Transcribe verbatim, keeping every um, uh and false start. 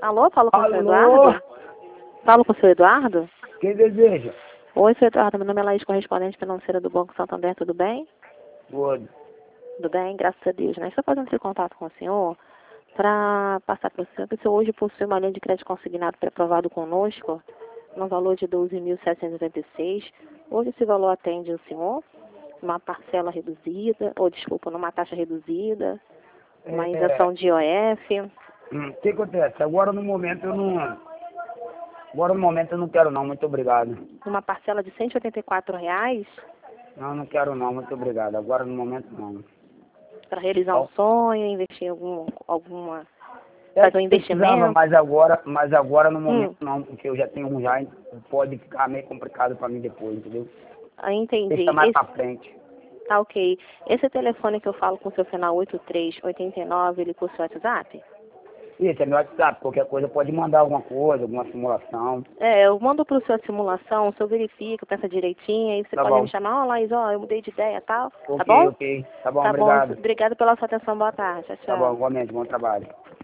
Alô, falo com o seu Alô? Eduardo? Falo com o seu Eduardo? Quem deseja? Oi, seu Eduardo, meu nome é Laís, correspondente financeira do Banco Santander, tudo bem? Tudo. Tudo bem, graças a Deus, né? Estou fazendo esse contato com o senhor para passar para o senhor que o senhor hoje possui uma linha de crédito consignado pré-aprovado conosco, no valor de doze mil setecentos e noventa e seis. Hoje esse valor atende o senhor, uma parcela reduzida, ou desculpa, numa taxa reduzida, uma É, isenção de I O F. hum, O que acontece? Agora no momento eu não. Agora no momento eu não quero não, muito obrigado. Uma parcela de cento e oitenta e quatro reais Não, não quero não, muito obrigado. Agora no momento não. para realizar um Bom, sonho, investir em algum, alguma, é fazer um que precisava, investimento. mas agora, mas agora no momento Hum, não, porque eu já tenho um já, pode ficar meio complicado pra mim depois, entendeu? ah, entendi. Deixa mais Esse, pra frente. tá ok. Esse telefone que eu falo com o seu final oito três oito nove, ele possui WhatsApp? Isso, é meu WhatsApp, qualquer coisa pode mandar alguma coisa, alguma simulação. É, eu mando para o seu simulação, o senhor verifica, pensa direitinho, aí você Tá pode bom. me chamar, ó, Laís, ó, eu mudei de ideia e tal, tá Ok, bom? ok. Tá bom, Tá bom, obrigado. obrigado pela sua atenção, boa tarde, tchau, Tá bom, tchau. igualmente, bom trabalho.